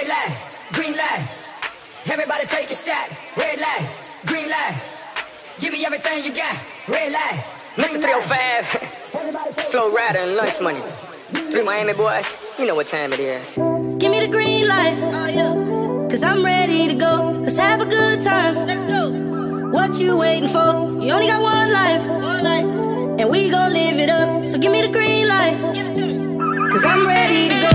Red light, green light. Everybody take a shot. Red light, green light. Give me everything you got. Red light. Mr. 305, Flow Rider and Lunch Money. 3 Miami boys, you know what time it is. Give me the green light, cause I'm ready to go. Let's have a good time. Let's go. What you waiting for? You only got one life, and we gon' live it up. So give me the green light, cause I'm ready to go.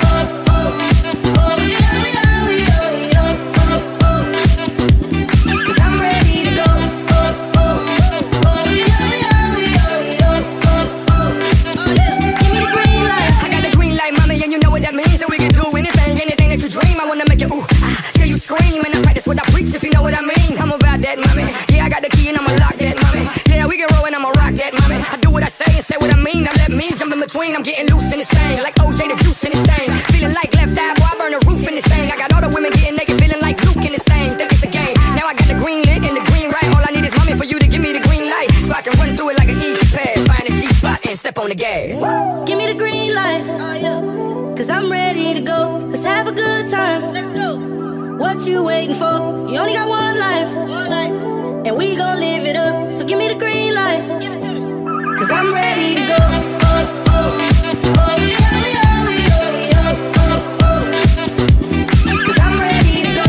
What I preach, if you know what I mean. I'm about that, mommy. Yeah, I got the key and I'ma lock that, mommy. Yeah, we can roll and I'ma rock that, mommy. I do what I say and say what I mean. Now let me jump in between. I'm getting loose in this thing, like OJ the juice in this thing. Feeling like left eye, boy, I burn the roof in this thing. I got all the women getting naked, feeling like Luke in this thing. Think it's a game. Now I got the green lit and the green right. All I need is mommy for you to give me the green light, so I can run through it like an easy pass. Find a G-spot and step on the gas. Give me the green light, cause I'm ready to go. Let's have a good time. Let's go. What you waiting for? You only got one life, and we gon' live it up. So give me the green light, cause I'm ready to go. Cause I'm ready to go.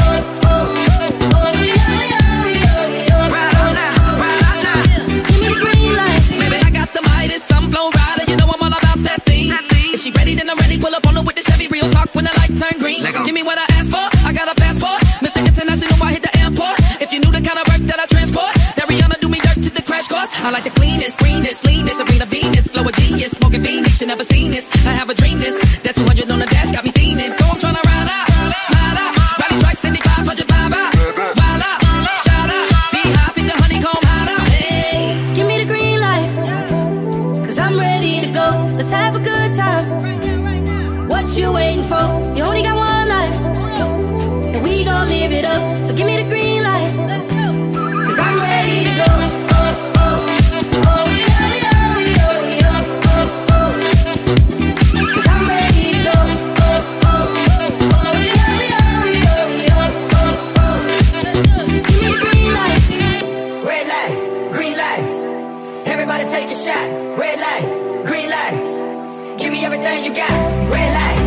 Right on now, right on now. Give me the green light. Baby, I got the Midas, I'm Flow Rider. You know I'm all about that thing. If she ready, then I'm ready. Pull up on her with the Chevy. Real talk when the light turn green. Give me what I asked for. I got a passport, Mr. International, I hit the airport. If you knew the kind of work that I transport, that Rihanna do me dirt to the crash course. I like the cleanest, greenest, leanest, Serena Venus, flow a genius, smoking Phoenix, you never seen this. I have a dream this, that 200 on the dash got me fiending. So I'm tryna ride out, slide out, rally strikes in the 500 vibe out, wild out, shout out, be high, fit the honeycomb hide out. Hey, give me the green light, cause I'm ready to go. Let's have a good time. What you waiting for? You only got one life, and we gon' live it up. So give me the green light, cause I'm ready to go. Cause I'm ready to go. Give me the green light. Red light, green light. Everybody take a shot. Red light, green light. Give me everything you got. Red light.